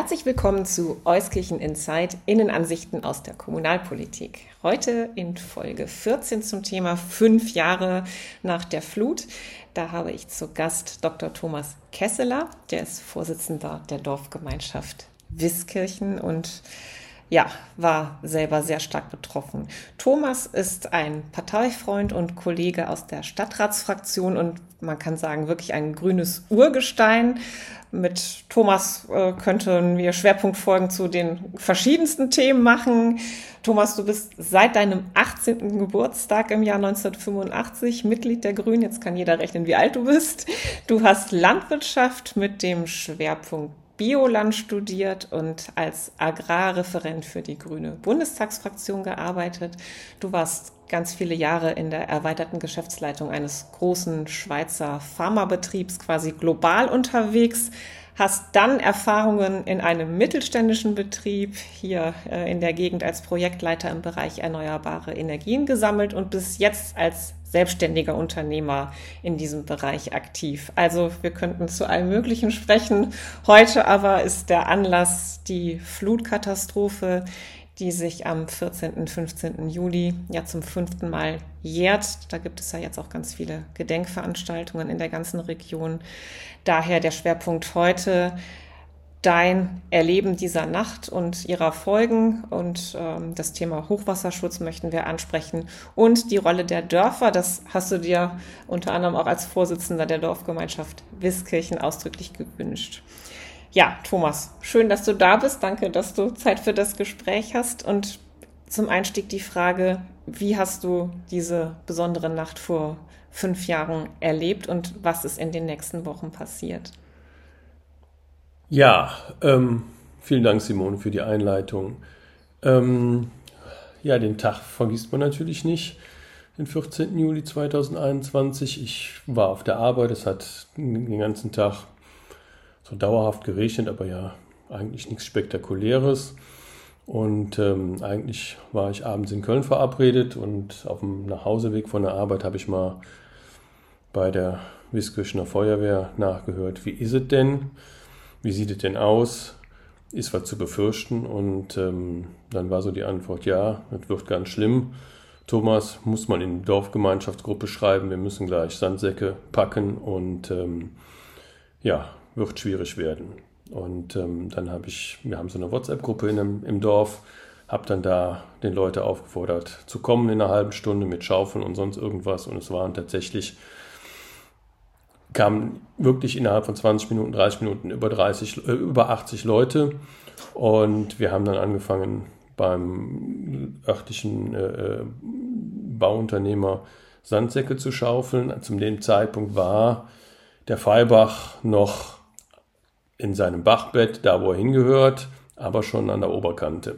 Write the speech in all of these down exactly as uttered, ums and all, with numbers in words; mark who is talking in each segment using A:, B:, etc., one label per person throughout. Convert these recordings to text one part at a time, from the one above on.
A: Herzlich willkommen zu Euskirchen Insight, Innenansichten aus der Kommunalpolitik. Heute in Folge vierzehn zum Thema fünf Jahre nach der Flut. Da habe ich zu Gast Doktor Thomas Kesseler, der ist Vorsitzender der Dorfgemeinschaft Wiskirchen und ja, war selber sehr stark betroffen. Thomas ist ein Parteifreund und Kollege aus der Stadtratsfraktion und man kann sagen, wirklich ein grünes Urgestein. Mit Thomas äh, könnten wir Schwerpunktfolgen zu den verschiedensten Themen machen. Thomas, du bist seit deinem achtzehnten Geburtstag im Jahr neunzehnhundertfünfundachtzig Mitglied der Grünen. Jetzt kann jeder rechnen, wie alt du bist. Du hast Landwirtschaft mit dem Schwerpunkt Bioland studiert und als Agrarreferent für die Grüne Bundestagsfraktion gearbeitet. Du warst ganz viele Jahre in der erweiterten Geschäftsleitung eines großen Schweizer Pharmabetriebs quasi global unterwegs, hast dann Erfahrungen in einem mittelständischen Betrieb hier äh, in der Gegend als Projektleiter im Bereich erneuerbare Energien gesammelt und bist jetzt als selbstständiger Unternehmer in diesem Bereich aktiv. Also wir könnten zu allem Möglichen sprechen. Heute aber ist der Anlass die Flutkatastrophe, die sich am vierzehnten, fünfzehnten Juli ja zum fünften Mal jährt. Da gibt es ja jetzt auch ganz viele Gedenkveranstaltungen in der ganzen Region. Daher der Schwerpunkt heute dein Erleben dieser Nacht und ihrer Folgen und ähm, das Thema Hochwasserschutz möchten wir ansprechen und die Rolle der Dörfer, das hast du dir unter anderem auch als Vorsitzender der Dorfgemeinschaft Wiskirchen ausdrücklich gewünscht. Ja, Thomas, schön, dass du da bist. Danke, dass du Zeit für das Gespräch hast. Und zum Einstieg die Frage, wie hast du diese besondere Nacht vor fünf Jahren erlebt und was ist in den nächsten Wochen passiert?
B: Ja, ähm, vielen Dank, Simone, für die Einleitung. Ähm, ja, den Tag vergisst man natürlich nicht, den vierzehnten Juli zweitausendeinundzwanzig. Ich war auf der Arbeit, es hat den ganzen Tag so dauerhaft geregnet, aber ja, eigentlich nichts Spektakuläres. Und ähm, eigentlich war ich abends in Köln verabredet und auf dem Nachhauseweg von der Arbeit habe ich mal bei der Wiskirchener Feuerwehr nachgehört, wie ist es denn? Wie sieht es denn aus? Ist was zu befürchten? Und ähm, dann war so die Antwort, ja, das wird ganz schlimm. Thomas, muss man in die Dorfgemeinschaftsgruppe schreiben, wir müssen gleich Sandsäcke packen und ähm, ja, wird schwierig werden. Und ähm, dann habe ich, wir haben so eine WhatsApp-Gruppe in einem, im Dorf, habe dann da den Leute aufgefordert zu kommen in einer halben Stunde mit Schaufeln und sonst irgendwas. Und es waren tatsächlich kamen wirklich innerhalb von zwanzig Minuten, dreißig Minuten über, dreißig, äh, über achtzig Leute und wir haben dann angefangen beim örtlichen äh, Bauunternehmer Sandsäcke zu schaufeln. Zu dem Zeitpunkt war der Feibach noch in seinem Bachbett, da wo er hingehört, aber schon an der Oberkante.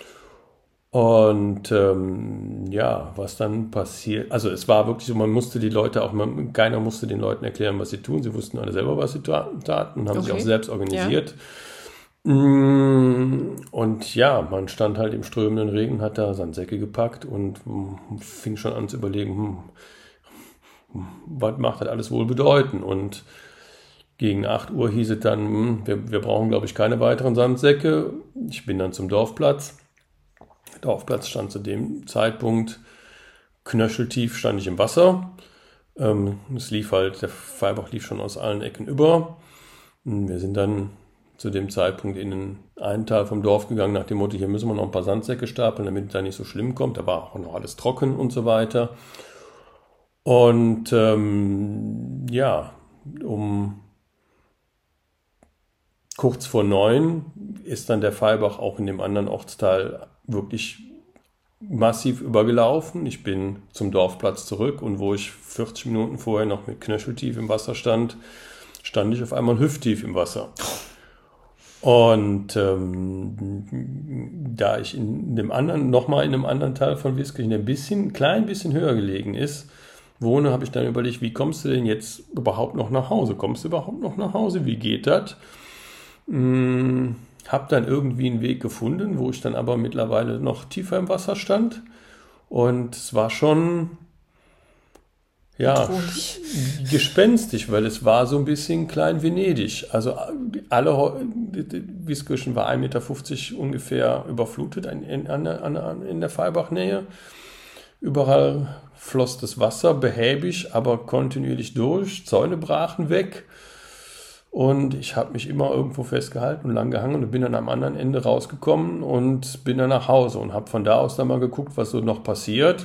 B: Und ähm, ja, was dann passiert, also es war wirklich so, man musste die Leute auch, man, keiner musste den Leuten erklären, was sie tun, sie wussten alle selber, was sie taten und haben okay. sich auch selbst organisiert. Ja. Und ja, man stand halt im strömenden Regen, hat da Sandsäcke gepackt und fing schon an zu überlegen, hm, was macht das alles wohl bedeuten? Und gegen acht Uhr hieß es dann, hm, wir, wir brauchen glaube ich keine weiteren Sandsäcke. Ich bin dann zum Dorfplatz. Der Dorfplatz stand zu dem Zeitpunkt knöcheltief, stand ich im Wasser. Ähm, es lief halt, der Feibach lief schon aus allen Ecken über. Wir sind dann zu dem Zeitpunkt in einen Teil vom Dorf gegangen, nach dem Motto, hier müssen wir noch ein paar Sandsäcke stapeln, damit es da nicht so schlimm kommt. Da war auch noch alles trocken und so weiter. Und ähm, ja, um kurz vor neun ist dann der Feibach auch in dem anderen Ortsteil wirklich massiv übergelaufen. Ich bin zum Dorfplatz zurück und wo ich vierzig Minuten vorher noch mit knöcheltief im Wasser stand, stand ich auf einmal hüfttief im Wasser. Und ähm, da ich in dem anderen, nochmal in einem anderen Teil von Wiskirchen, der ein bisschen, ein klein bisschen höher gelegen ist, wohne, habe ich dann überlegt, wie kommst du denn jetzt überhaupt noch nach Hause? Kommst du überhaupt noch nach Hause? Wie geht das? Hm, habe dann irgendwie einen Weg gefunden, wo ich dann aber mittlerweile noch tiefer im Wasser stand. Und es war schon, ja, gespenstisch, weil es war so ein bisschen Klein Venedig. Also alle, Wieskirchen war ein Meter fünfzig ungefähr überflutet in, in, in der Fahlbachnähe. Überall floss das Wasser behäbig, aber kontinuierlich durch. Zäune brachen weg. Und ich habe mich immer irgendwo festgehalten und lang gehangen und bin dann am anderen Ende rausgekommen und bin dann nach Hause und habe von da aus dann mal geguckt, was so noch passiert.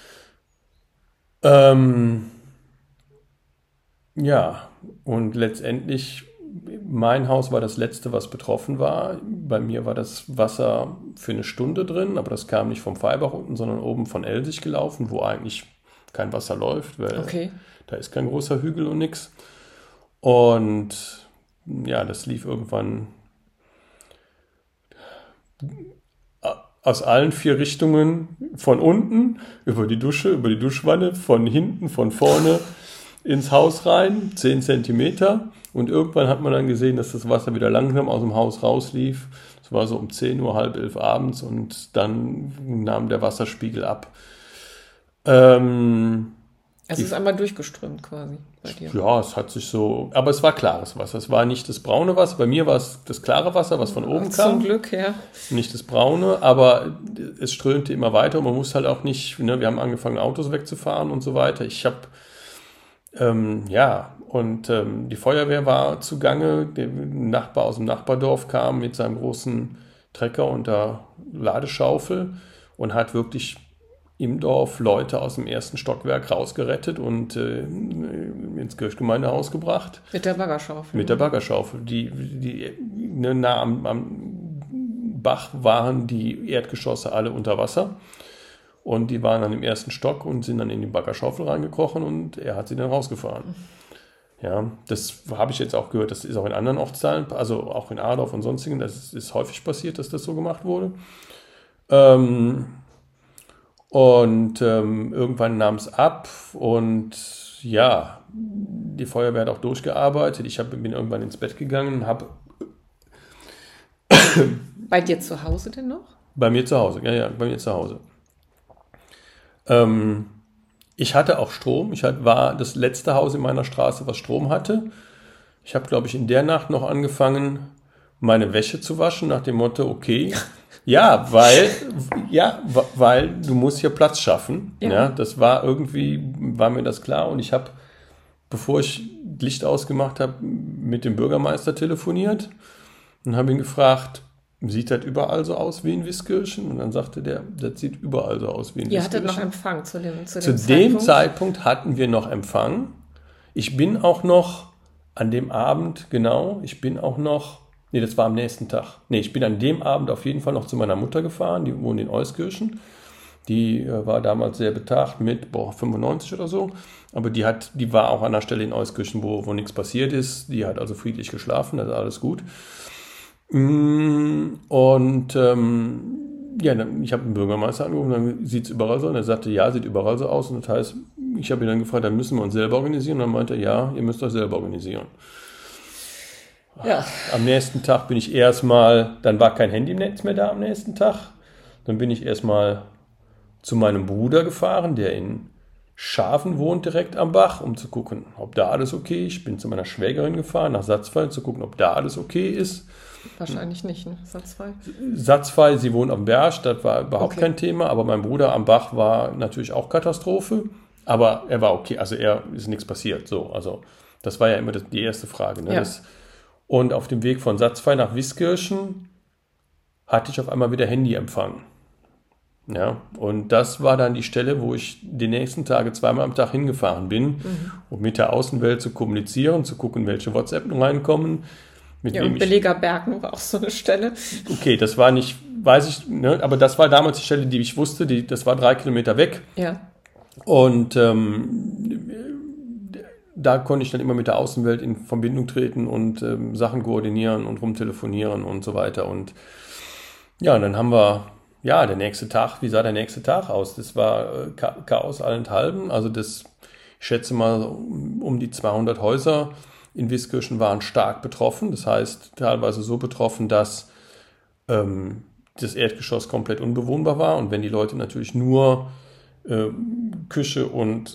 B: Ähm, ja, und letztendlich, mein Haus war das letzte, was betroffen war. Bei mir war das Wasser für eine Stunde drin, aber das kam nicht vom Fahlbach unten, sondern oben von Elsig gelaufen, wo eigentlich kein Wasser läuft, weil
A: okay.
B: Da ist kein großer Hügel und nix. Und ja, das lief irgendwann aus allen vier Richtungen, von unten, über die Dusche, über die Duschwanne, von hinten, von vorne ins Haus rein, zehn Zentimeter. Und irgendwann hat man dann gesehen, dass das Wasser wieder langsam aus dem Haus rauslief. Es war so um zehn Uhr, halb elf abends und dann nahm der Wasserspiegel ab. Ähm,
A: es ist einmal durchgeströmt quasi bei dir.
B: Ja, es hat sich so, aber es war klares Wasser. Es war nicht das braune Wasser. Bei mir war es das klare Wasser, was von oben kam.
A: Zum Glück, ja.
B: Nicht das braune, aber es strömte immer weiter und man muss halt auch nicht, ne, wir haben angefangen, Autos wegzufahren und so weiter. Ich habe, ähm, ja, und ähm, die Feuerwehr war zugange. Der Nachbar aus dem Nachbardorf kam mit seinem großen Trecker und der Ladeschaufel und hat wirklich im Dorf Leute aus dem ersten Stockwerk rausgerettet und äh, ins Kirchgemeindehaus gebracht.
A: Mit der Baggerschaufel.
B: Mit der Baggerschaufel. Die, die ne, nah am, am Bach waren die Erdgeschosse alle unter Wasser. Und die waren dann im ersten Stock und sind dann in die Baggerschaufel reingekrochen und er hat sie dann rausgefahren. Ja, das habe ich jetzt auch gehört, das ist auch in anderen Ortsteilen, also auch in Adorf und sonstigen, das ist, ist häufig passiert, dass das so gemacht wurde. Ähm, Und ähm, irgendwann nahm es ab und ja, die Feuerwehr hat auch durchgearbeitet. Ich hab, bin irgendwann ins Bett gegangen und habe...
A: Bei dir zu Hause denn noch?
B: Bei mir zu Hause, ja, ja, bei mir zu Hause. Ähm, ich hatte auch Strom. Ich hat, war das letzte Haus in meiner Straße, was Strom hatte. Ich habe, glaube ich, in der Nacht noch angefangen, meine Wäsche zu waschen, nach dem Motto, okay... Ja, weil, ja, weil du musst hier Platz schaffen. Ja. Ja, das war irgendwie, war mir das klar. Und ich habe, bevor ich Licht ausgemacht habe, mit dem Bürgermeister telefoniert und habe ihn gefragt, sieht das überall so aus wie in Wieskirchen? Und dann sagte der, das sieht überall so aus wie in
A: Ihr
B: Wieskirchen.
A: hattet noch Empfang zu dem, zu dem
B: zu
A: Zeitpunkt?
B: Zu dem Zeitpunkt hatten wir noch Empfang. Ich bin auch noch an dem Abend, genau, ich bin auch noch Nee, das war am nächsten Tag. Nee, ich bin an dem Abend auf jeden Fall noch zu meiner Mutter gefahren, die wohnt in Euskirchen. Die äh, war damals sehr betagt mit, boah, fünfundneunzig oder so. Aber die hat, die war auch an der Stelle in Euskirchen, wo, wo nichts passiert ist. Die hat also friedlich geschlafen, das ist alles gut. Und ähm, ja, ich habe den Bürgermeister angerufen, dann sieht es überall so. Und er sagte, ja, sieht überall so aus. Und das heißt, ich habe ihn dann gefragt, dann müssen wir uns selber organisieren. Und dann meinte er, ja, ihr müsst euch selber organisieren.
A: Ja.
B: Am nächsten Tag bin ich erstmal, dann war kein Handynetz mehr da am nächsten Tag. Dann bin ich erstmal zu meinem Bruder gefahren, der in Schafen wohnt, direkt am Bach, um zu gucken, ob da alles okay ist. Ich bin zu meiner Schwägerin gefahren, nach Satzfall, zu gucken, ob da alles okay ist.
A: Wahrscheinlich nicht, ne? Satzfall?
B: Satzfall, sie wohnt am Berg, das war überhaupt
A: okay.
B: kein Thema. Aber mein Bruder am Bach war natürlich auch Katastrophe. Aber er war okay, also er ist nichts passiert. So, also das war ja immer das, die erste Frage. Ne?
A: Ja.
B: Das, Und auf dem Weg von Satzfall nach Wieskirchen hatte ich auf einmal wieder Handyempfang. Ja, und das war dann die Stelle, wo ich die nächsten Tage zweimal am Tag hingefahren bin, mhm. um mit der Außenwelt zu kommunizieren, zu gucken, welche WhatsApp reinkommen. Mit
A: ja,
B: wem
A: und Beleger Bergen war auch so eine Stelle.
B: Okay, das war nicht, weiß ich, ne, aber das war damals die Stelle, die ich wusste, die, das war drei Kilometer weg.
A: Ja.
B: Und ähm, da konnte ich dann immer mit der Außenwelt in Verbindung treten und ähm, Sachen koordinieren und rumtelefonieren und so weiter. Und ja, und dann haben wir, ja, der nächste Tag, wie sah der nächste Tag aus? Das war äh, Chaos allenthalben. Also das, ich schätze mal, um die zweihundert Häuser in Wieskirchen waren stark betroffen. Das heißt, teilweise so betroffen, dass ähm, das Erdgeschoss komplett unbewohnbar war. Und wenn die Leute natürlich nur äh, Küche und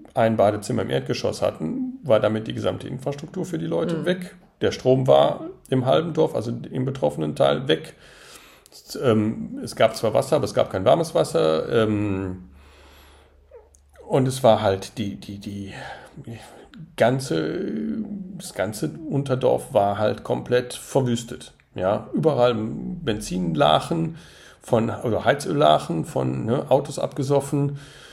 B: ein Badezimmer im Erdgeschoss hatten, war damit die gesamte Infrastruktur für die Leute mhm. weg. Der Strom war im halben Dorf, also im betroffenen Teil, weg. Es, ähm, es gab zwar Wasser, aber es gab kein warmes Wasser. Ähm, und es war halt die, die, die ganze, das ganze Unterdorf war halt komplett verwüstet. Ja, überall Benzinlachen von, oder Heizöllachen von ne, Autos abgesoffen.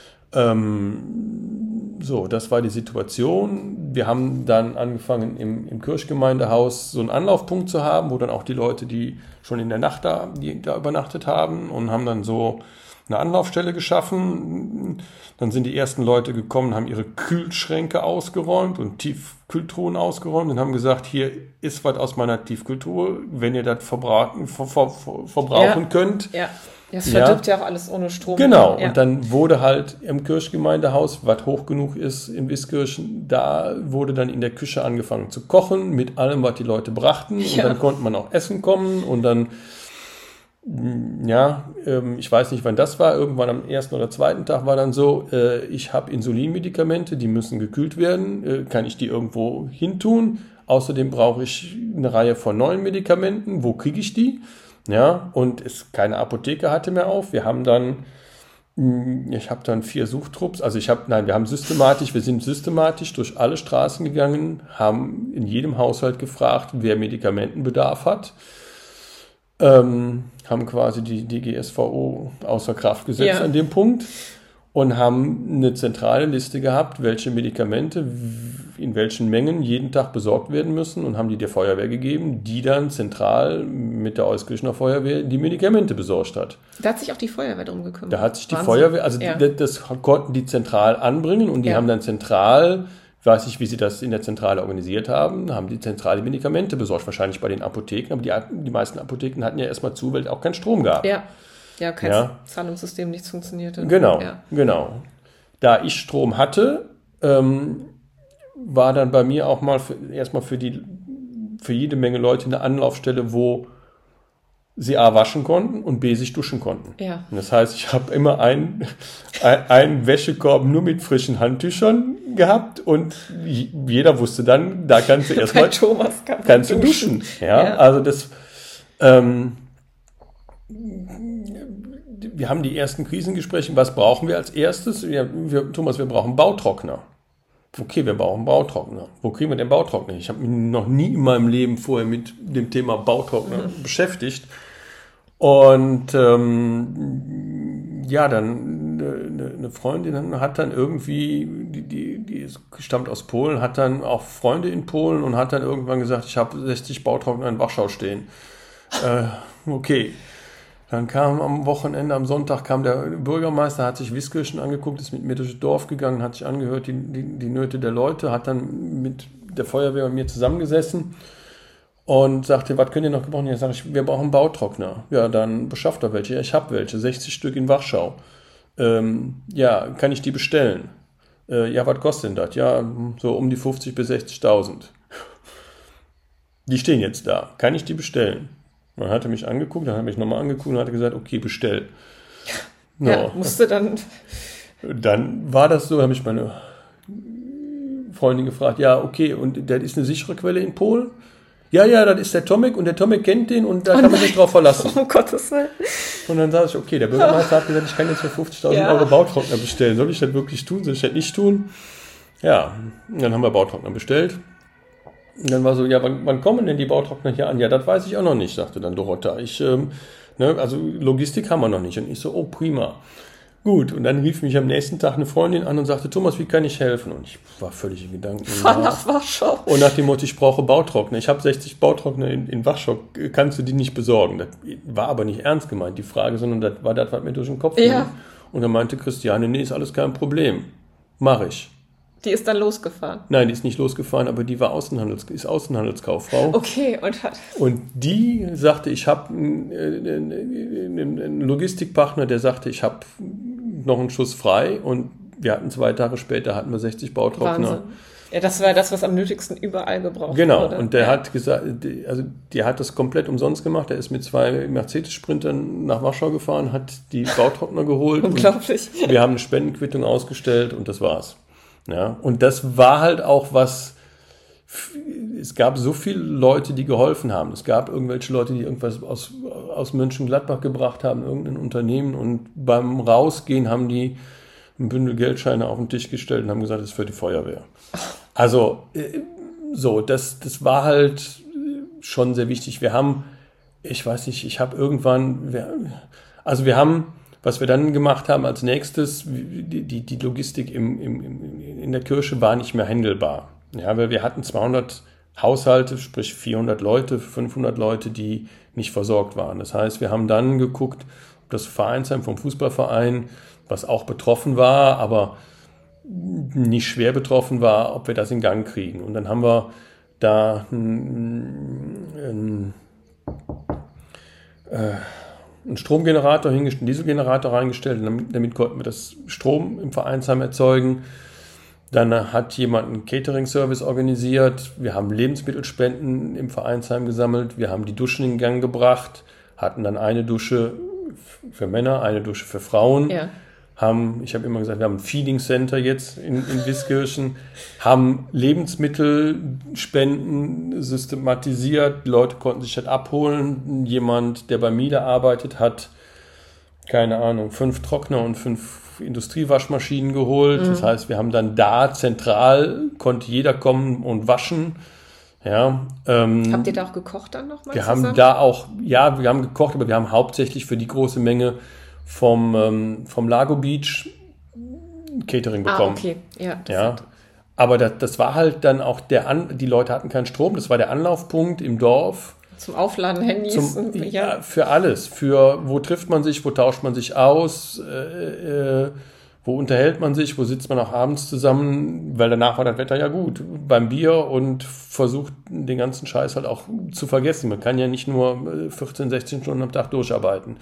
B: Ähm, so, das war die Situation. Wir haben dann angefangen, im, im Kirchgemeindehaus so einen Anlaufpunkt zu haben, wo dann auch die Leute, die schon in der Nacht da, die da übernachtet haben, und haben dann so eine Anlaufstelle geschaffen. Dann sind die ersten Leute gekommen, haben ihre Kühlschränke ausgeräumt und Tiefkühltruhen ausgeräumt und haben gesagt, hier ist was aus meiner Tiefkühltruhe, wenn ihr das verbraten, ver, ver, ver, verbrauchen
A: ja,
B: könnt.
A: Ja, das verdirbt ja. ja auch alles ohne Strom.
B: Genau,
A: ja.
B: Und dann wurde halt im Kirchgemeindehaus, was hoch genug ist in Wiskirchen, da wurde dann in der Küche angefangen zu kochen, mit allem, was die Leute brachten. Ja. Und dann konnte man auch essen kommen und dann ja, ähm, ich weiß nicht, wann das war. Irgendwann am ersten oder zweiten Tag war dann so, äh, ich habe Insulinmedikamente, die müssen gekühlt werden. Äh, kann ich die irgendwo hintun? Außerdem brauche ich eine Reihe von neuen Medikamenten. Wo kriege ich die? Ja, und es, keine Apotheke hatte mehr auf. Wir haben dann, mh, ich habe dann vier Suchtrupps, also ich habe, nein, wir haben systematisch, wir sind systematisch durch alle Straßen gegangen, haben in jedem Haushalt gefragt, wer Medikamentenbedarf hat. Ähm, haben quasi die D G S V O außer Kraft gesetzt ja. an dem Punkt und haben eine zentrale Liste gehabt, welche Medikamente in welchen Mengen jeden Tag besorgt werden müssen, und haben die der Feuerwehr gegeben, die dann zentral mit der Euskirchener Feuerwehr die Medikamente besorgt hat.
A: Da hat sich auch die Feuerwehr drum gekümmert.
B: Da hat sich die Wahnsinn. Feuerwehr, also ja. die, das konnten die zentral anbringen, und die ja. haben dann zentral, ich weiß nicht, wie sie das in der Zentrale organisiert haben, haben die zentrale Medikamente besorgt, wahrscheinlich bei den Apotheken, aber die, die meisten Apotheken hatten ja erstmal zu, weil es auch keinen Strom gab.
A: Ja, ja kein
B: ja.
A: Zahlungssystem, nichts funktionierte.
B: Genau,
A: ja.
B: genau. Da ich Strom hatte, ähm, war dann bei mir auch mal für, erstmal für, die, für jede Menge Leute eine Anlaufstelle, wo sie A waschen konnten und B sich duschen konnten.
A: Ja.
B: Und das heißt, ich habe immer einen ein Wäschekorb nur mit frischen Handtüchern gehabt, und jeder wusste dann, da kannst du erstmal kann kannst du duschen. Ja, ja. Also das ähm, wir haben die ersten Krisengespräche. Was brauchen wir als erstes? Wir, wir, Thomas, wir brauchen Bautrockner. Okay, wir brauchen Bautrockner. Wo kriegen wir den Bautrockner? Ich habe mich noch nie in meinem Leben vorher mit dem Thema Bautrockner mhm. beschäftigt. Und ähm, ja, dann eine, eine Freundin hat dann irgendwie, die, die, die stammt aus Polen, hat dann auch Freunde in Polen und hat dann irgendwann gesagt, ich habe sechzig Bautrockner in Warschau stehen. äh, okay. Dann kam am Wochenende, am Sonntag kam der Bürgermeister, hat sich Wiskirchen angeguckt, ist mit mir durchs Dorf gegangen, hat sich angehört, die, die, die Nöte der Leute, hat dann mit der Feuerwehr und mir zusammengesessen und sagte, was könnt ihr noch gebrauchen? Ja, sag ich, wir brauchen Bautrockner. Ja, dann beschafft doch welche. Ja, ich habe welche, sechzig Stück in Warschau. Ähm, ja, kann ich die bestellen? Äh, ja, was kostet denn das? Ja, so um die fünfzig bis sechzigtausend. Die stehen jetzt da. Kann ich die bestellen? Dann hat er mich angeguckt, dann hat er mich nochmal angeguckt und hat gesagt, okay, bestell.
A: No. Ja, musste dann...
B: Dann war das so, habe ich meine Freundin gefragt, ja, okay, und das ist eine sichere Quelle in Polen? Ja, ja, das ist der Tomek, und der Tomek kennt den, und da oh kann man sich drauf verlassen.
A: Um Gottes Willen.
B: Und dann sage ich, okay, der Bürgermeister hat gesagt, ich kann jetzt für fünfzigtausend ja. Euro Bautrockner bestellen. Soll ich das wirklich tun? Soll ich das nicht tun? Ja, und dann haben wir Bautrockner bestellt. Und dann war so, ja, wann, wann kommen denn die Bautrockner hier an? Ja, das weiß ich auch noch nicht, sagte dann Dorothea. Ich, ähm, ne, also Logistik haben wir noch nicht. Und ich so, oh, prima. Gut, und dann rief mich am nächsten Tag eine Freundin an und sagte, Thomas, wie kann ich helfen? Und ich war völlig in Gedanken.
A: Fahr nach Warschau.
B: Und nach dem Motto, ich brauche Bautrockner. Ich habe sechzig Bautrockner in, in Warschau. Kannst du die nicht besorgen? Das war aber nicht ernst gemeint, die Frage, sondern das war das, was mir durch den Kopf ging.
A: Ja.
B: Und dann meinte Christiane, nee, ist alles kein Problem. Mach ich.
A: Die ist dann losgefahren?
B: Nein, die ist nicht losgefahren, aber die war Außenhandels, ist Außenhandelskauffrau.
A: Okay, und hat...
B: Und die sagte, ich habe einen, einen Logistikpartner, der sagte, ich habe noch einen Schuss frei, und wir hatten zwei Tage später hatten wir sechzig Bautrockner.
A: Wahnsinn. Ja, das war das, was am nötigsten überall gebraucht
B: genau.
A: wurde.
B: Genau, und der
A: ja.
B: hat gesagt, also der hat das komplett umsonst gemacht. Er ist mit zwei Mercedes-Sprintern nach Warschau gefahren, hat die Bautrockner geholt.
A: Unglaublich.
B: Und wir haben eine Spendenquittung ausgestellt, und das war's. Ja, und das war halt auch was, es gab so viele Leute, die geholfen haben. Es gab irgendwelche Leute, die irgendwas aus, aus Mönchengladbach gebracht haben, irgendein Unternehmen, und beim Rausgehen haben die ein Bündel Geldscheine auf den Tisch gestellt und haben gesagt, das ist für die Feuerwehr. Also so, das, das war halt schon sehr wichtig. Wir haben, ich weiß nicht, ich habe irgendwann, wir, also wir haben, was wir dann gemacht haben als nächstes, die, die, die Logistik im, im, im, in der Kirche war nicht mehr handelbar. Ja, weil wir hatten zweihundert Haushalte, sprich vierhundert Leute, fünfhundert Leute, die nicht versorgt waren. Das heißt, wir haben dann geguckt, ob das Vereinsheim vom Fußballverein, was auch betroffen war, aber nicht schwer betroffen war, ob wir das in Gang kriegen. Und dann haben wir da einen, einen, äh, einen Stromgenerator hingestellt, einen Dieselgenerator reingestellt, damit, damit konnten wir das Strom im Vereinsheim erzeugen. Dann hat jemand einen Catering-Service organisiert. Wir haben Lebensmittelspenden im Vereinsheim gesammelt. Wir haben die Duschen in Gang gebracht, hatten dann eine Dusche für Männer, eine Dusche für Frauen. Ja. Haben, ich habe immer gesagt, wir haben ein Feeding Center jetzt in, in Wiskirchen, haben Lebensmittelspenden systematisiert. Die Leute konnten sich das abholen. Jemand, der bei Miele arbeitet, hat, keine Ahnung, fünf Trockner und fünf Industriewaschmaschinen geholt. Mhm. Das heißt, wir haben dann da zentral, konnte jeder kommen und waschen. Ja, ähm,
A: Habt ihr da auch gekocht dann nochmal
B: Wir
A: zusammen?
B: haben da auch, ja, wir haben gekocht, aber wir haben hauptsächlich für die große Menge vom, ähm, vom Lago Beach Catering bekommen.
A: Ah, okay. Ja, das
B: ja. Aber das, das war halt dann auch der, An- die Leute hatten keinen Strom, das war der Anlaufpunkt im Dorf.
A: Zum Aufladen Handys.
B: Zum,
A: und,
B: ja. ja, für alles. Für wo trifft man sich, wo tauscht man sich aus, äh, äh, wo unterhält man sich, wo sitzt man auch abends zusammen, weil danach war das Wetter ja gut, beim Bier, und versucht den ganzen Scheiß halt auch zu vergessen. Man kann ja nicht nur vierzehn, sechzehn Stunden am Tag durcharbeiten.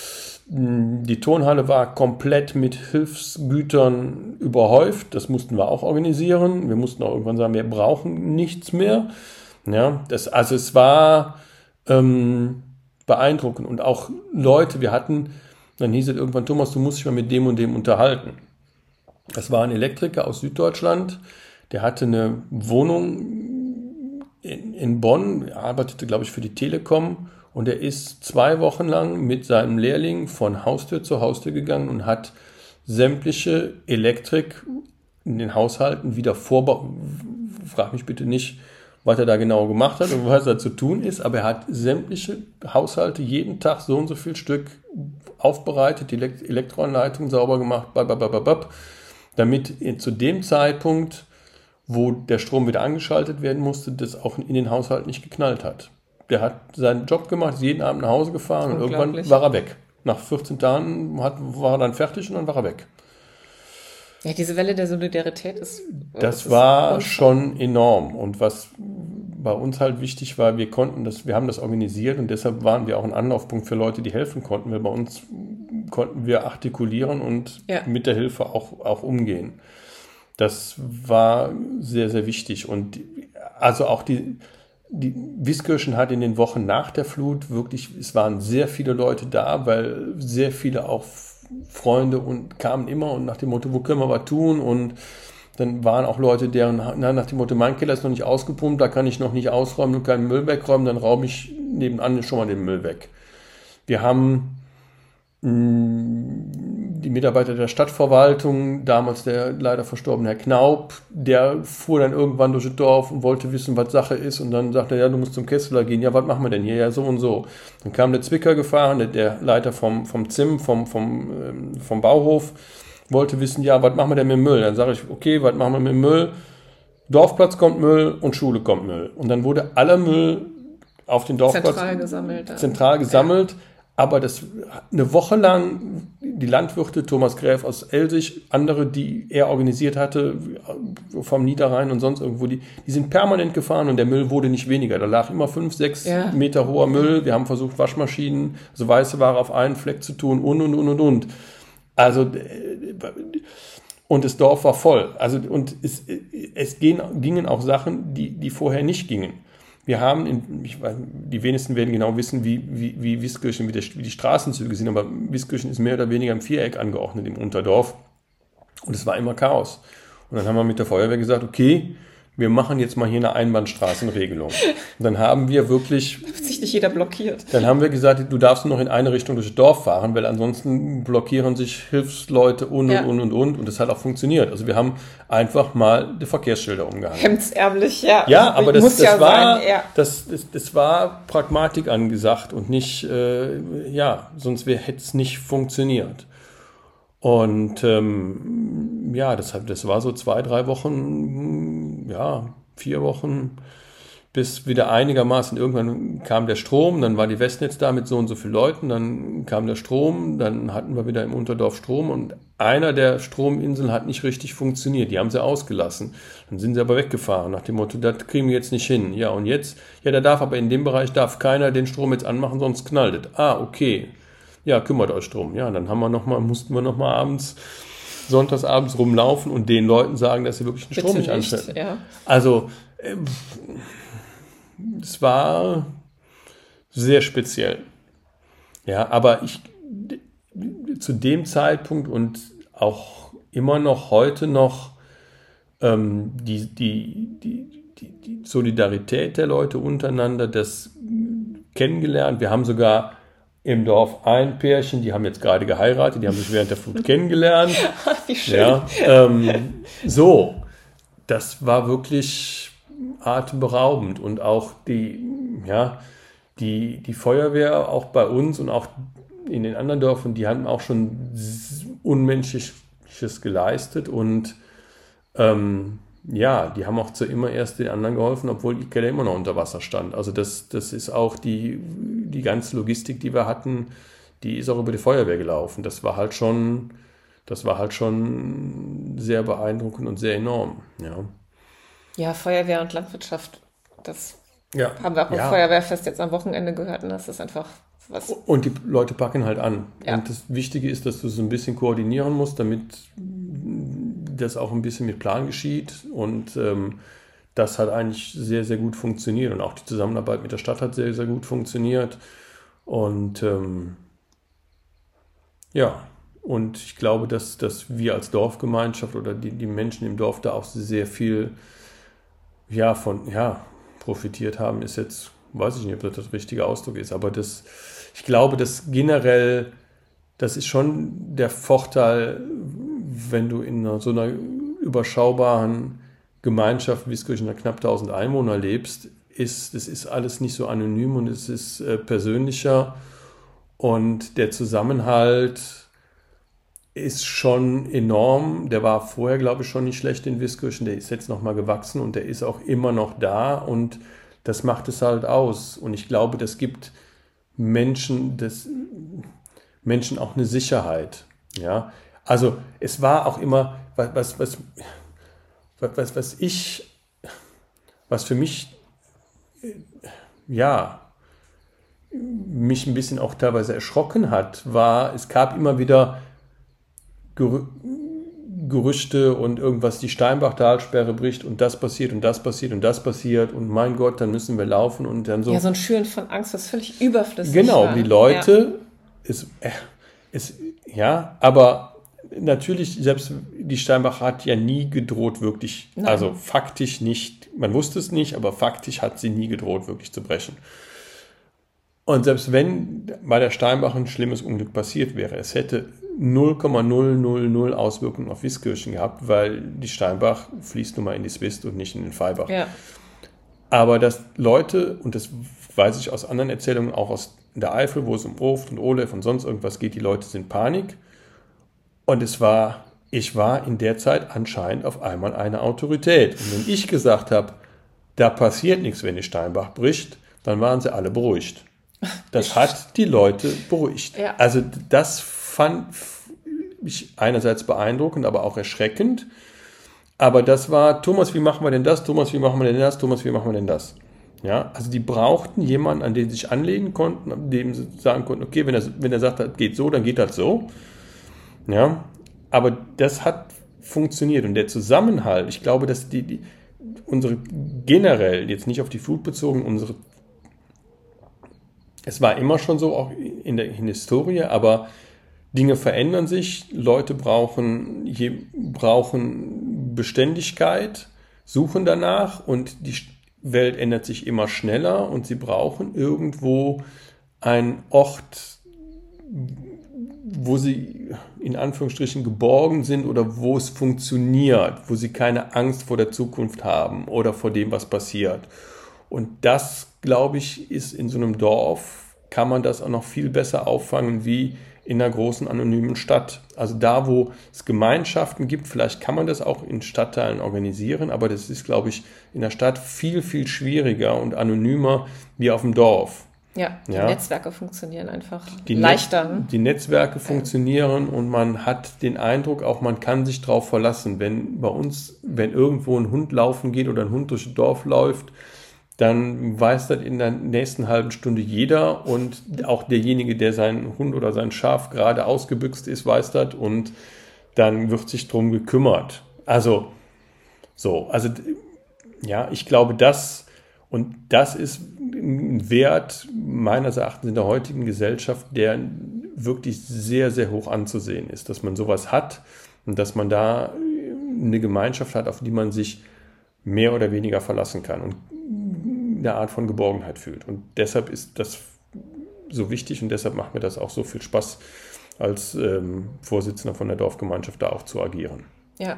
B: Die Turnhalle war komplett mit Hilfsgütern überhäuft. Das mussten wir auch organisieren. Wir mussten auch irgendwann sagen, wir brauchen nichts mehr. Ja, das, also es war ähm, beeindruckend. Und auch Leute, wir hatten, dann hieß es irgendwann, Thomas, du musst dich mal mit dem und dem unterhalten. Das war ein Elektriker aus Süddeutschland, der hatte eine Wohnung in, in Bonn, er arbeitete, glaube ich, für die Telekom, und er ist zwei Wochen lang mit seinem Lehrling von Haustür zu Haustür gegangen und hat sämtliche Elektrik in den Haushalten wieder vorbaut. Frag mich bitte nicht, was er da genau gemacht hat und was da zu tun ist, aber er hat sämtliche Haushalte jeden Tag so und so viel Stück aufbereitet, die Elektroanleitung sauber gemacht, babababab, damit zu dem Zeitpunkt, wo der Strom wieder angeschaltet werden musste, das auch in den Haushalt nicht geknallt hat. Der hat seinen Job gemacht, ist jeden Abend nach Hause gefahren und irgendwann war er weg. Nach vierzehn Tagen hat, war er dann fertig und dann war er weg.
A: Ja, diese Welle der Solidarität ist...
B: Das, das war ist schon enorm. Und was bei uns halt wichtig war, wir konnten das, wir haben das organisiert, und deshalb waren wir auch ein Anlaufpunkt für Leute, die helfen konnten, weil bei uns konnten wir artikulieren und ja. mit der Hilfe auch, auch umgehen. Das war sehr, sehr wichtig. Und also auch die... Die Wiskirchen hat in den Wochen nach der Flut wirklich, es waren sehr viele Leute da, weil sehr viele auch Freunde und kamen immer und nach dem Motto, wo können wir was tun? Und dann waren auch Leute, deren na, nach dem Motto, mein Keller ist noch nicht ausgepumpt, da kann ich noch nicht ausräumen und keinen Müll wegräumen, dann räume ich nebenan schon mal den Müll weg. Wir haben die Mitarbeiter der Stadtverwaltung, damals der leider verstorbene Herr Knaup, der fuhr dann irgendwann durch das Dorf und wollte wissen, was Sache ist, und dann sagte er, ja, du musst zum Kesseler gehen, ja, was machen wir denn hier, ja, so und so. Dann kam der Zwicker gefahren, der, der Leiter vom, vom Z I M, vom, vom, vom Bauhof, wollte wissen, ja, was machen wir denn mit dem Müll? Dann sage ich, okay, was machen wir mit dem Müll? Dorfplatz kommt Müll und Schule kommt Müll. Und dann wurde aller Müll auf den Dorfplatz
A: zentral gesammelt.
B: Zentral gesammelt. Ja. Aber das eine Woche lang, die Landwirte, Thomas Gräf aus Elsig, andere, die er organisiert hatte, vom Niederrhein und sonst irgendwo, die, die sind permanent gefahren und der Müll wurde nicht weniger. Da lag immer fünf, sechs ja. Meter hoher Müll. Wir haben versucht, Waschmaschinen, also weiße Ware auf einen Fleck zu tun und, und, und, und, und. Also, und das Dorf war voll. Also, und es, es gingen auch Sachen, die, die vorher nicht gingen. Wir haben, in, ich weiß, die wenigsten werden genau wissen, wie, wie, wie Wiskirchen, wie, der, wie die Straßenzüge sind, aber Wiskirchen ist mehr oder weniger im Viereck angeordnet im Unterdorf, und es war immer Chaos. Und dann haben wir mit der Feuerwehr gesagt, okay, wir machen jetzt mal hier eine Einbahnstraßenregelung. Und dann haben wir wirklich...
A: Damit sich nicht jeder blockiert.
B: Dann haben wir gesagt, du darfst nur noch in eine Richtung durch das Dorf fahren, weil ansonsten blockieren sich Hilfsleute und,
A: ja.
B: und, und, und. Und das hat auch funktioniert. Also wir haben einfach mal die Verkehrsschilder umgehangen.
A: Hemdsärmlich, ja.
B: Ja, aber das,
A: Muss
B: das,
A: ja
B: war,
A: sein, ja.
B: das, das, das war Pragmatik angesagt und nicht, äh, ja, sonst hätte es nicht funktioniert. Und ähm, ja, das, das war so zwei, drei Wochen, ja, vier Wochen, bis wieder einigermaßen, irgendwann kam der Strom, dann war die Westnetz da mit so und so vielen Leuten, dann kam der Strom, dann hatten wir wieder im Unterdorf Strom und einer der Strominseln hat nicht richtig funktioniert, die haben sie ausgelassen. Dann sind sie aber weggefahren, nach dem Motto, das kriegen wir jetzt nicht hin. Ja, und jetzt, ja, da darf aber in dem Bereich darf keiner den Strom jetzt anmachen, sonst knallt es. Ah, okay. Ja, kümmert euch drum. Ja, dann haben wir noch mal, mussten wir noch mal abends, sonntags abends rumlaufen und den Leuten sagen, dass sie wirklich den Strom nicht anstellen.
A: Ja.
B: Also, äh, es war sehr speziell. Ja, aber ich, zu dem Zeitpunkt und auch immer noch heute noch, ähm, die, die, die, die, die Solidarität der Leute untereinander, das kennengelernt. Wir haben sogar im Dorf ein Pärchen, die haben jetzt gerade geheiratet, die haben sich während der Flut kennengelernt.
A: Wie schön.
B: Ja, ähm, so, das war wirklich atemberaubend und auch die, ja, die, die Feuerwehr auch bei uns und auch in den anderen Dörfern, die haben auch schon Unmenschliches geleistet und ähm, ja, die haben auch zu immer erst den anderen geholfen, obwohl die Keller immer noch unter Wasser stand. Also das, das ist auch die, die ganze Logistik, die wir hatten, die ist auch über die Feuerwehr gelaufen. Das war halt schon, das war halt schon sehr beeindruckend und sehr enorm. Ja,
A: ja, Feuerwehr und Landwirtschaft, das
B: ja.
A: haben wir auch im
B: ja.
A: Feuerwehrfest jetzt am Wochenende gehört. Und das ist einfach was.
B: Und die Leute packen halt an.
A: Ja.
B: Und das Wichtige ist, dass du so ein bisschen koordinieren musst, damit das auch ein bisschen mit Plan geschieht. Und ähm, das hat eigentlich sehr, sehr gut funktioniert. Und auch die Zusammenarbeit mit der Stadt hat sehr, sehr gut funktioniert. Und ähm, ja, und ich glaube, dass, dass wir als Dorfgemeinschaft oder die, die Menschen im Dorf da auch sehr viel ja, von, ja, profitiert haben, ist jetzt, weiß ich nicht, ob das der richtige Ausdruck ist, aber das, ich glaube, dass generell, das ist schon der Vorteil, wenn du in einer, so einer überschaubaren Gemeinschaft, wie es durch knapp tausend Einwohner lebst, ist, das ist alles nicht so anonym und es ist äh, persönlicher und der Zusammenhalt ist schon enorm. Der war vorher, glaube ich, schon nicht schlecht in Wiskirchen. Der ist jetzt nochmal gewachsen und der ist auch immer noch da und das macht es halt aus. Und ich glaube, das gibt Menschen, das, Menschen auch eine Sicherheit. Ja? Also es war auch immer, was, was, was, was ich, was für mich, ja, mich ein bisschen auch teilweise erschrocken hat, war, es gab immer wieder Gerüchte und irgendwas, die Steinbach-Talsperre bricht und das passiert und das passiert und das passiert und mein Gott, dann müssen wir laufen und dann so.
A: Ja, so ein Schüren von Angst, was völlig überflüssig
B: genau,
A: war.
B: Die Leute, ja. Ist, äh, ist, ja, aber natürlich, selbst die Steinbach hat ja nie gedroht, wirklich, Nein. also faktisch nicht, man wusste es nicht, aber faktisch hat sie nie gedroht, wirklich zu brechen. Und selbst wenn bei der Steinbach ein schlimmes Unglück passiert wäre, es hätte null Komma null null null Auswirkungen auf Wiskirchen gehabt, weil die Steinbach fließt nun mal in die Swist und nicht in den Vaibach.
A: Ja.
B: Aber dass Leute, und das weiß ich aus anderen Erzählungen, auch aus der Eifel, wo es um Oft und Olef und sonst irgendwas geht, die Leute sind Panik. Und es war, ich war in der Zeit anscheinend auf einmal eine Autorität. Und wenn ich gesagt habe, da passiert nichts, wenn die Steinbach bricht, dann waren sie alle beruhigt. Das hat die Leute beruhigt.
A: Ja.
B: Also das fand ich einerseits beeindruckend, aber auch erschreckend. Aber das war, Thomas, wie machen wir denn das? Thomas, wie machen wir denn das? Thomas, wie machen wir denn das? Ja, also die brauchten jemanden, an den sie sich anlehnen konnten, an dem sie sagen konnten, okay, wenn er, wenn er sagt, das geht so, dann geht das so. Ja, aber das hat funktioniert. Und der Zusammenhalt, ich glaube, dass die, die unsere generell, jetzt nicht auf die Flut bezogen, unsere es war immer schon so, auch in der, in der Historie, aber Dinge verändern sich, Leute brauchen, je, brauchen Beständigkeit, suchen danach und die Welt ändert sich immer schneller und sie brauchen irgendwo einen Ort, wo sie in Anführungsstrichen geborgen sind oder wo es funktioniert, wo sie keine Angst vor der Zukunft haben oder vor dem, was passiert. Und das, glaube ich, ist in so einem Dorf, kann man das auch noch viel besser auffangen wie in einer großen anonymen Stadt. Also da, wo es Gemeinschaften gibt, vielleicht kann man das auch in Stadtteilen organisieren, aber das ist, glaube ich, in der Stadt viel, viel schwieriger und anonymer wie auf dem Dorf.
A: Ja, die
B: ja.
A: Netzwerke funktionieren einfach
B: die
A: leichter.
B: Net- die Netzwerke funktionieren und man hat den Eindruck, auch man kann sich drauf verlassen. Wenn bei uns, wenn irgendwo ein Hund laufen geht oder ein Hund durch das Dorf läuft, dann weiß das in der nächsten halben Stunde jeder und auch derjenige, der seinen Hund oder sein Schaf gerade ausgebüxt ist, weiß das und dann wird sich drum gekümmert. Also, so, also, ja, ich glaube, das und das ist ein Wert meines Erachtens in der heutigen Gesellschaft, der wirklich sehr, sehr hoch anzusehen ist, dass man sowas hat und dass man da eine Gemeinschaft hat, auf die man sich mehr oder weniger verlassen kann und eine Art von Geborgenheit fühlt. Und deshalb ist das so wichtig und deshalb macht mir das auch so viel Spaß, als ähm, Vorsitzender von der Dorfgemeinschaft da auch zu agieren.
A: Ja.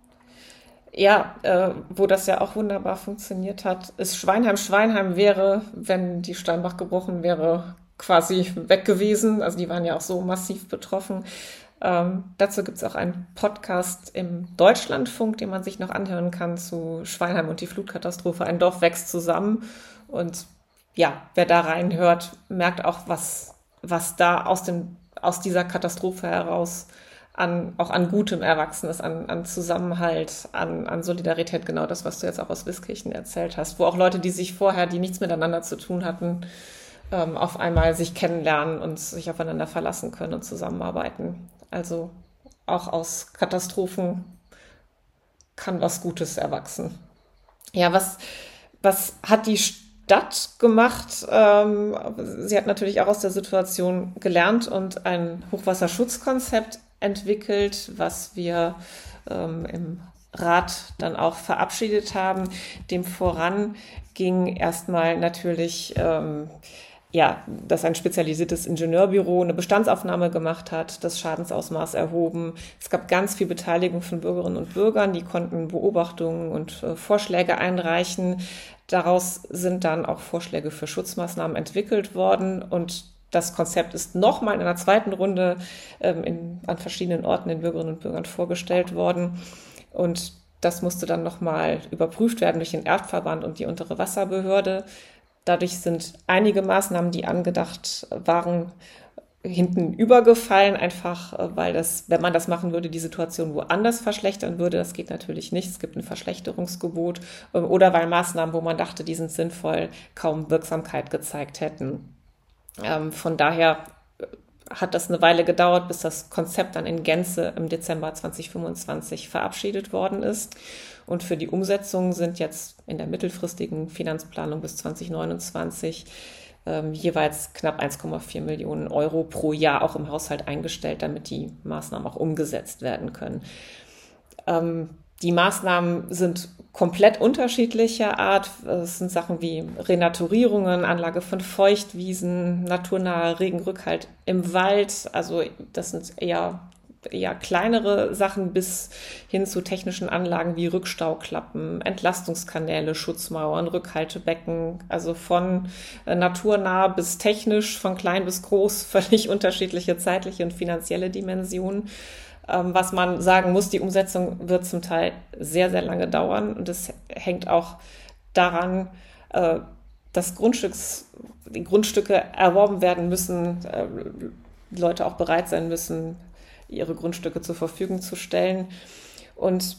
A: Ja, äh, wo das ja auch wunderbar funktioniert hat, ist Schweinheim. Schweinheim wäre, wenn die Steinbach gebrochen wäre, quasi weg gewesen. Also die waren ja auch so massiv betroffen. Ähm, dazu gibt es auch einen Podcast im Deutschlandfunk, den man sich noch anhören kann zu Schweinheim und die Flutkatastrophe. Ein Dorf wächst zusammen. Und ja, wer da reinhört, merkt auch, was, was da aus, dem, aus dieser Katastrophe heraus an, auch an Gutem erwachsen ist, an, an Zusammenhalt, an, an Solidarität, genau das, was du jetzt auch aus Wiskirchen erzählt hast, wo auch Leute, die sich vorher, die nichts miteinander zu tun hatten, ähm, auf einmal sich kennenlernen und sich aufeinander verlassen können und zusammenarbeiten. Also auch aus Katastrophen kann was Gutes erwachsen. Ja, was, was hat die Stadt gemacht? Ähm, sie hat natürlich auch aus der Situation gelernt und ein Hochwasserschutzkonzept entwickelt, was wir ähm, im Rat dann auch verabschiedet haben. Dem voran ging erstmal natürlich, ähm, ja, dass ein spezialisiertes Ingenieurbüro eine Bestandsaufnahme gemacht hat, das Schadensausmaß erhoben. Es gab ganz viel Beteiligung von Bürgerinnen und Bürgern, die konnten Beobachtungen und äh, Vorschläge einreichen. Daraus sind dann auch Vorschläge für Schutzmaßnahmen entwickelt worden und das Konzept ist nochmal in einer zweiten Runde ähm, in, an verschiedenen Orten den Bürgerinnen und Bürgern vorgestellt worden. Und das musste dann nochmal überprüft werden durch den Erdverband und die untere Wasserbehörde. Dadurch sind einige Maßnahmen, die angedacht waren, hinten übergefallen, einfach weil das, wenn man das machen würde, die Situation woanders verschlechtern würde. Das geht natürlich nicht. Es gibt ein Verschlechterungsgebot oder weil Maßnahmen, wo man dachte, die sind sinnvoll, kaum Wirksamkeit gezeigt hätten. Ähm, von daher hat das eine Weile gedauert, bis das Konzept dann in Gänze im Dezember zwanzig fünfundzwanzig verabschiedet worden ist. Und für die Umsetzung sind jetzt in der mittelfristigen Finanzplanung bis zwanzig neunundzwanzig ähm, jeweils knapp eins Komma vier Millionen Euro pro Jahr auch im Haushalt eingestellt, damit die Maßnahmen auch umgesetzt werden können. Ähm, Die Maßnahmen sind komplett unterschiedlicher Art. Es sind Sachen wie Renaturierungen, Anlage von Feuchtwiesen, naturnaher Regenrückhalt im Wald. Also das sind eher, eher kleinere Sachen bis hin zu technischen Anlagen wie Rückstauklappen, Entlastungskanäle, Schutzmauern, Rückhaltebecken. Also von naturnah bis technisch, von klein bis groß, völlig unterschiedliche zeitliche und finanzielle Dimensionen. Was man sagen muss, die Umsetzung wird zum Teil sehr, sehr lange dauern und es hängt auch daran, dass Grundstücks, die Grundstücke erworben werden müssen, Leute auch bereit sein müssen, ihre Grundstücke zur Verfügung zu stellen. Und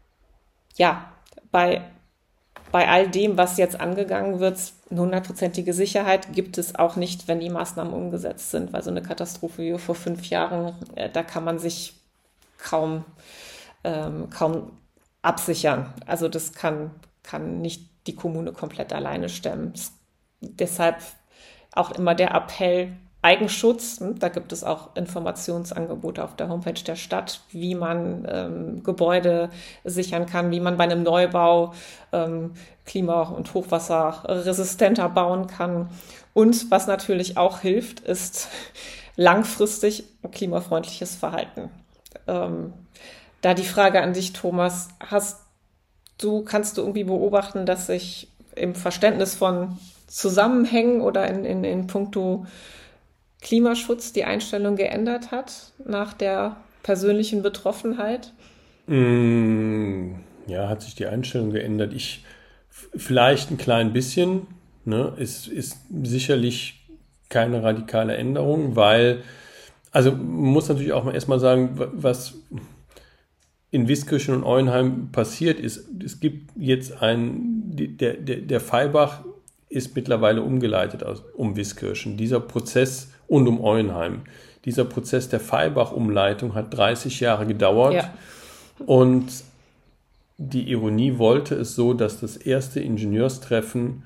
A: ja, bei, bei all dem, was jetzt angegangen wird, eine hundertprozentige Sicherheit gibt es auch nicht, wenn die Maßnahmen umgesetzt sind, weil so eine Katastrophe wie vor fünf Jahren, da kann man sich kaum, ähm, kaum absichern. Also das kann, kann nicht die Kommune komplett alleine stemmen. Deshalb auch immer der Appell Eigenschutz. Da gibt es auch Informationsangebote auf der Homepage der Stadt, wie man ähm, Gebäude sichern kann, wie man bei einem Neubau ähm, klima- und hochwasserresistenter bauen kann. Und was natürlich auch hilft, ist langfristig klimafreundliches Verhalten. Ähm, da die Frage an dich, Thomas, hast du, kannst du irgendwie beobachten, dass sich im Verständnis von Zusammenhängen oder in, in, in puncto Klimaschutz die Einstellung geändert hat nach der persönlichen Betroffenheit?
B: Mm, ja, hat sich die Einstellung geändert. Ich vielleicht ein klein bisschen, ne, ist, ist sicherlich keine radikale Änderung, weil, also man muss natürlich auch mal erstmal sagen, was in Wiskirchen und Euenheim passiert ist. Es gibt jetzt ein, der, der, der Vaibach ist mittlerweile umgeleitet aus, um Wiskirchen. Dieser Prozess und um Euenheim. Dieser Prozess der Vaibach-Umleitung hat dreißig Jahre gedauert.
A: Ja.
B: Und die Ironie wollte es so, dass das erste Ingenieurstreffen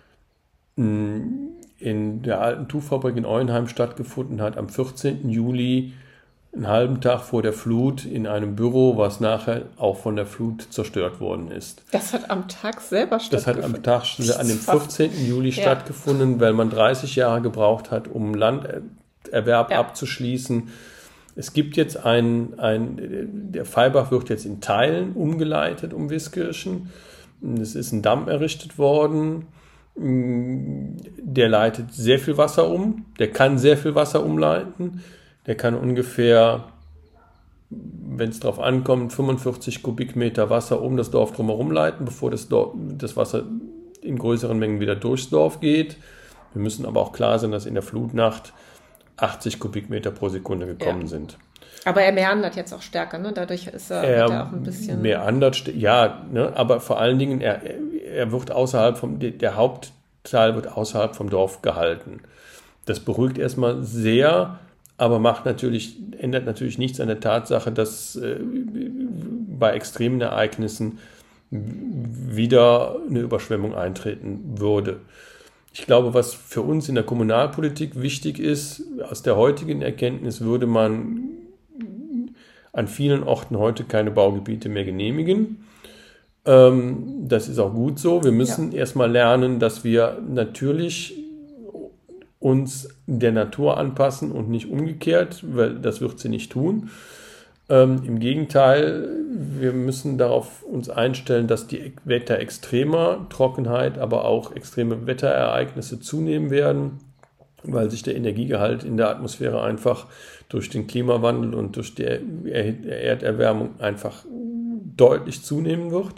B: in der alten Tuchfabrik in Euenheim stattgefunden hat, am vierzehnten Juli, einen halben Tag vor der Flut, in einem Büro, was nachher auch von der Flut zerstört worden ist.
A: Das hat am Tag selber stattgefunden.
B: Das hat am Tag, an dem vierzehnten Juli ja. stattgefunden, weil man dreißig Jahre gebraucht hat, um Landerwerb ja. abzuschließen. Es gibt jetzt ein, ein, der Vaibach wird jetzt in Teilen umgeleitet um Wiskirchen. Es ist ein Damm errichtet worden. Der leitet sehr viel Wasser um. Der kann sehr viel Wasser umleiten. Der kann ungefähr, wenn es drauf ankommt, fünfundvierzig Kubikmeter Wasser um das Dorf drumherum leiten, bevor das, Dorf, das Wasser in größeren Mengen wieder durchs Dorf geht. Wir müssen aber auch klar sein, dass in der Flutnacht achtzig Kubikmeter pro Sekunde gekommen ja. sind.
A: Aber er meandert jetzt auch stärker, ne? Dadurch ist er,
B: er,
A: er auch ein bisschen...
B: Meandert, ja, ne? Aber vor allen Dingen, er, er wird außerhalb vom, der Hauptteil wird außerhalb vom Dorf gehalten. Das beruhigt erstmal sehr, aber macht natürlich, ändert natürlich nichts an der Tatsache, dass äh, bei extremen Ereignissen wieder eine Überschwemmung eintreten würde. Ich glaube, was für uns in der Kommunalpolitik wichtig ist, aus der heutigen Erkenntnis würde man an vielen Orten heute keine Baugebiete mehr genehmigen. Ähm, das ist auch gut so. Wir müssen ja. erstmal lernen, dass wir natürlich uns der Natur anpassen und nicht umgekehrt, weil das wird sie nicht tun. Ähm, Im Gegenteil, wir müssen darauf uns einstellen, dass die Wetter extremer, Trockenheit, aber auch extreme Wetterereignisse zunehmen werden, weil sich der Energiegehalt in der Atmosphäre einfach durch den Klimawandel und durch die Erderwärmung einfach deutlich zunehmen wird.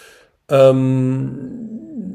B: Ähm,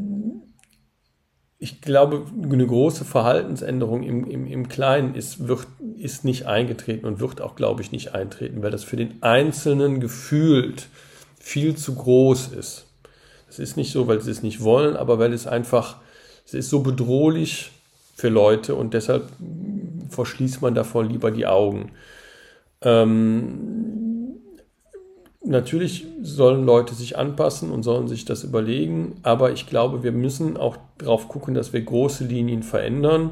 B: Ich glaube, eine große Verhaltensänderung im, im, im Kleinen ist, wird, ist nicht eingetreten und wird auch, glaube ich, nicht eintreten, weil das für den Einzelnen gefühlt viel zu groß ist. Das ist nicht so, weil sie es nicht wollen, aber weil es einfach, es ist so bedrohlich für Leute und deshalb verschließt man davor lieber die Augen. Ähm, Natürlich sollen Leute sich anpassen und sollen sich das überlegen, aber ich glaube, wir müssen auch darauf gucken, dass wir große Linien verändern.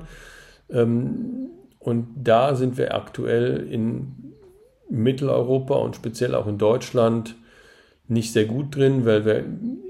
B: Und da sind wir aktuell in Mitteleuropa und speziell auch in Deutschland nicht sehr gut drin, weil wir,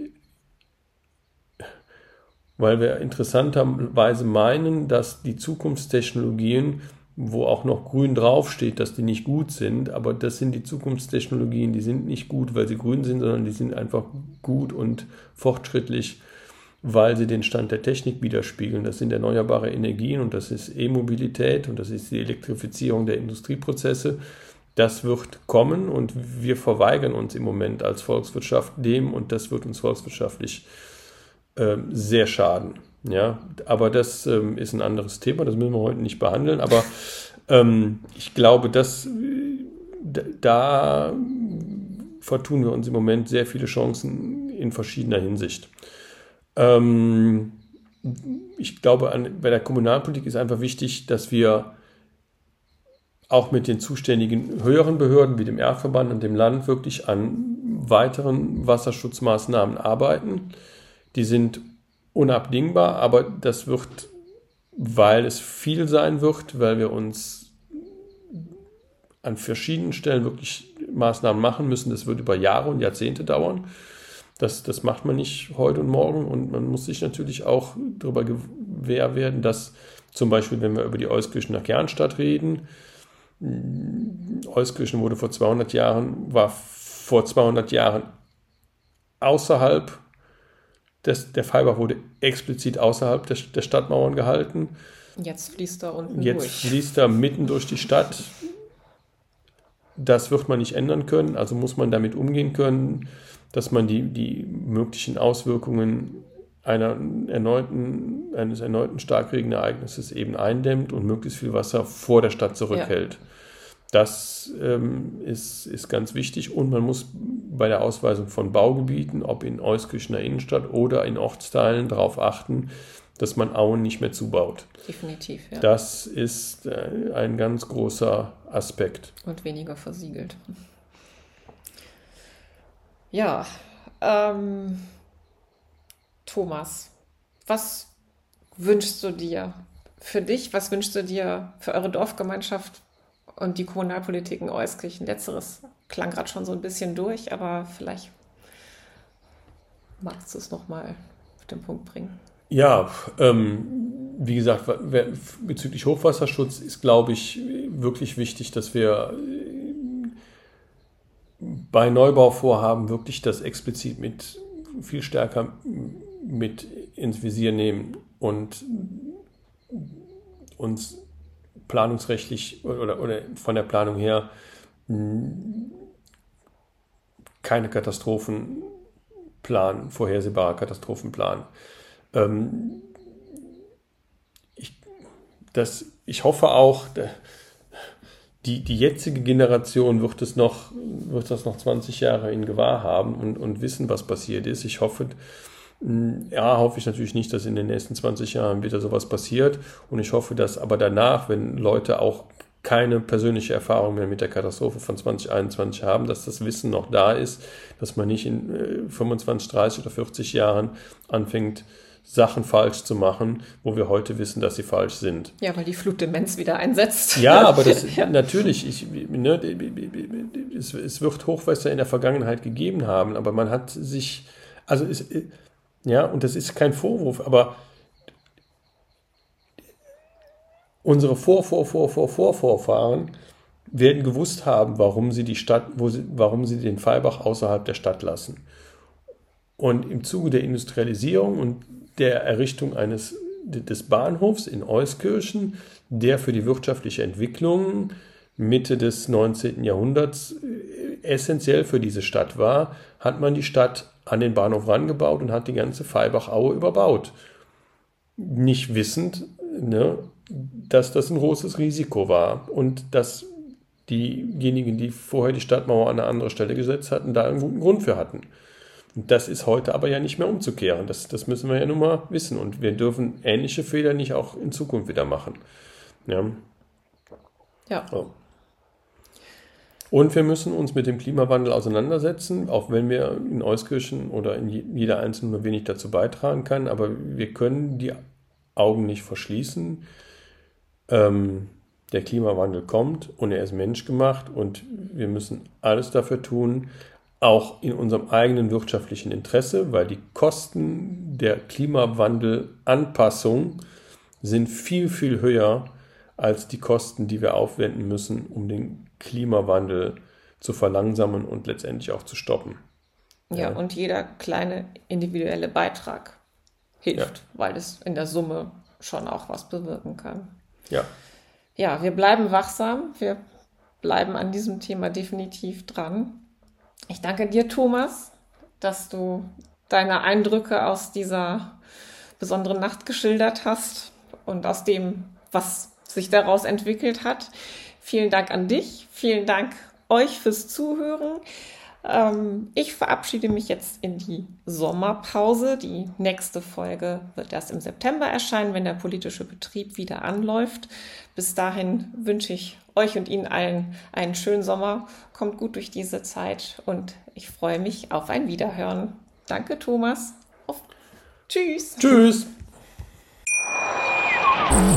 B: weil wir interessanterweise meinen, dass die Zukunftstechnologien, wo auch noch grün draufsteht, dass die nicht gut sind, aber das sind die Zukunftstechnologien, die sind nicht gut, weil sie grün sind, sondern die sind einfach gut und fortschrittlich, weil sie den Stand der Technik widerspiegeln. Das sind erneuerbare Energien und das ist E-Mobilität und das ist die Elektrifizierung der Industrieprozesse. Das wird kommen und wir verweigern uns im Moment als Volkswirtschaft dem und das wird uns volkswirtschaftlich äh, sehr schaden. Ja, aber das ähm, ist ein anderes Thema, das müssen wir heute nicht behandeln, aber ähm, ich glaube, dass d- da vertun wir uns im Moment sehr viele Chancen in verschiedener Hinsicht. Ähm, ich glaube, an, bei der Kommunalpolitik ist einfach wichtig, dass wir auch mit den zuständigen höheren Behörden wie dem Erdverband und dem Land wirklich an weiteren Wasserschutzmaßnahmen arbeiten. Die sind unabdingbar, aber das wird weil es viel sein wird, weil wir uns an verschiedenen Stellen wirklich Maßnahmen machen müssen. Das wird über Jahre und Jahrzehnte dauern. Das, das macht man nicht heute und morgen. Und man muss sich natürlich auch darüber gewähr werden, dass zum Beispiel, wenn wir über die Euskirchener Kernstadt reden, Euskirchen wurde vor zweihundert Jahren, war vor zweihundert Jahren außerhalb des, der Faibach wurde explizit außerhalb der, der Stadtmauern gehalten.
A: Jetzt fließt er unten
B: Jetzt
A: durch.
B: fließt er mitten durch die Stadt. Das wird man nicht ändern können, also muss man damit umgehen können, dass man die, die möglichen Auswirkungen einer erneuten, eines erneuten Starkregenereignisses eben eindämmt und möglichst viel Wasser vor der Stadt zurückhält. Ja. Das ähm, ist, ist ganz wichtig und man muss bei der Ausweisung von Baugebieten, ob in Euskirchener Innenstadt oder in Ortsteilen, darauf achten, dass man Auen nicht mehr zubaut.
A: Definitiv, ja.
B: Das ist äh, ein ganz großer Aspekt.
A: Und weniger versiegelt. Ja, ähm, Thomas, was wünschst du dir für dich? Was wünschst du dir für eure Dorfgemeinschaft und die Kommunalpolitik in Euskirchen? Letzteres klang gerade schon so ein bisschen durch, aber vielleicht magst du es nochmal auf den Punkt bringen.
B: Ja, ähm, wie gesagt, bezüglich Hochwasserschutz ist, glaube ich, wirklich wichtig, dass wir bei Neubauvorhaben wirklich das explizit mit viel stärker mit ins Visier nehmen und uns planungsrechtlich oder, oder von der Planung her keine Katastrophen planen, vorhersehbarer Katastrophenplan. Ähm, ich, das, ich hoffe auch, die, die jetzige Generation wird es noch, wird das noch zwanzig Jahre in Gewahr haben und, und wissen, was passiert ist. Ich hoffe, ja, hoffe ich natürlich nicht, dass in den nächsten zwanzig Jahren wieder sowas passiert. Und ich hoffe, dass aber danach, wenn Leute auch keine persönliche Erfahrung mehr mit der Katastrophe von zwanzig einundzwanzig haben, dass das Wissen noch da ist, dass man nicht in fünfundzwanzig, dreißig oder vierzig Jahren anfängt, Sachen falsch zu machen, wo wir heute wissen, dass sie falsch sind.
A: Ja, weil die Flutdemenz wieder einsetzt.
B: Ja, aber das ja. natürlich, ich, ne, es, es wird Hochwasser in der Vergangenheit gegeben haben, aber man hat sich, also es, ja, und das ist kein Vorwurf, aber unsere Vor, Vor, Vor, Vor, Vor, Vorfahren werden gewusst haben, warum sie die Stadt, wo sie, warum sie den Faibach außerhalb der Stadt lassen. Und im Zuge der Industrialisierung und der Errichtung eines des Bahnhofs in Euskirchen, der für die wirtschaftliche Entwicklung Mitte des neunzehnten Jahrhunderts essentiell für diese Stadt war, hat man die Stadt an den Bahnhof rangebaut und hat die ganze Faibachaue überbaut. Nicht wissend, ne, dass das ein großes Risiko war und dass diejenigen, die vorher die Stadtmauer an eine andere Stelle gesetzt hatten, da einen guten Grund für hatten. Und das ist heute aber ja nicht mehr umzukehren. Das, das müssen wir ja nun mal wissen. Und wir dürfen ähnliche Fehler nicht auch in Zukunft wieder machen. Ja.
A: Ja.
B: So. Und wir müssen uns mit dem Klimawandel auseinandersetzen, auch wenn wir in Euskirchen oder in jeder Einzelnen nur wenig dazu beitragen kann. Aber wir können die Augen nicht verschließen. Ähm, der Klimawandel kommt und er ist menschgemacht. Und wir müssen alles dafür tun, auch in unserem eigenen wirtschaftlichen Interesse, weil die Kosten der Klimawandelanpassung sind viel, viel höher als die Kosten, die wir aufwenden müssen, um den Klimawandel zu verlangsamen und letztendlich auch zu stoppen.
A: Ja, ja. Und jeder kleine individuelle Beitrag hilft, ja. weil es in der Summe schon auch was bewirken kann.
B: Ja.
A: Ja, wir bleiben wachsam, wir bleiben an diesem Thema definitiv dran. Ich danke dir, Thomas, dass du deine Eindrücke aus dieser besonderen Nacht geschildert hast und aus dem, was sich daraus entwickelt hat. Vielen Dank an dich, vielen Dank euch fürs Zuhören. Ich verabschiede mich jetzt in die Sommerpause. Die nächste Folge wird erst im September erscheinen, wenn der politische Betrieb wieder anläuft. Bis dahin wünsche ich euch und Ihnen allen einen schönen Sommer. Kommt gut durch diese Zeit und ich freue mich auf ein Wiederhören. Danke, Thomas. Auf. Tschüss.
B: Tschüss.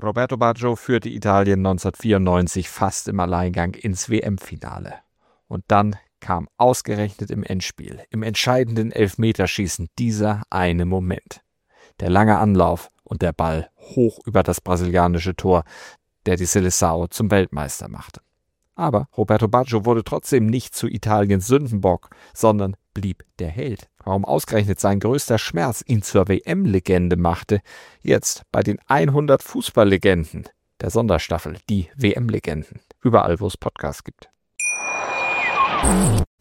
C: Roberto Baggio führte Italien neunzehnhundertvierundneunzig fast im Alleingang ins W M-Finale. Und dann kam ausgerechnet im Endspiel, im entscheidenden Elfmeterschießen, dieser eine Moment. Der lange Anlauf und der Ball hoch über das brasilianische Tor, der die Seleção zum Weltmeister machte. Aber Roberto Baggio wurde trotzdem nicht zu Italiens Sündenbock, sondern blieb der Held. Warum ausgerechnet sein größter Schmerz ihn zur W M-Legende machte, jetzt bei den hundert Fußballlegenden der Sonderstaffel, die W M-Legenden, überall wo es Podcasts gibt.